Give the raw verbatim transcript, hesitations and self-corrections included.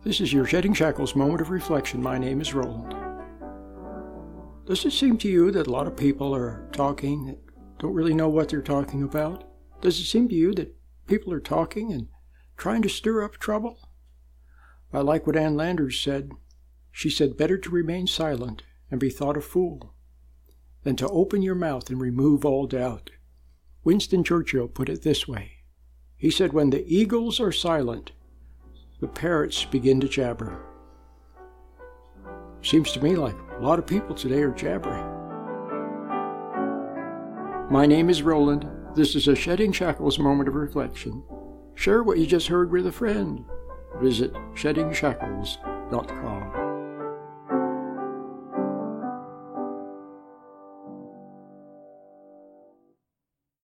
This is your Shedding Shackles moment of reflection. My name is Roland. Does it seem to you that a lot of people are talking that don't really know what they're talking about? Does it seem to you that people are talking and trying to stir up trouble? I like what Ann Landers said. She said, better to remain silent and be thought a fool than to open your mouth and remove all doubt. Winston Churchill put it this way. He said, when the eagles are silent, the parrots begin to jabber. Seems to me like a lot of people today are jabbering. My name is Roland. This is a Shedding Shackles moment of reflection. Share what you just heard with a friend. Visit shedding shackles dot com.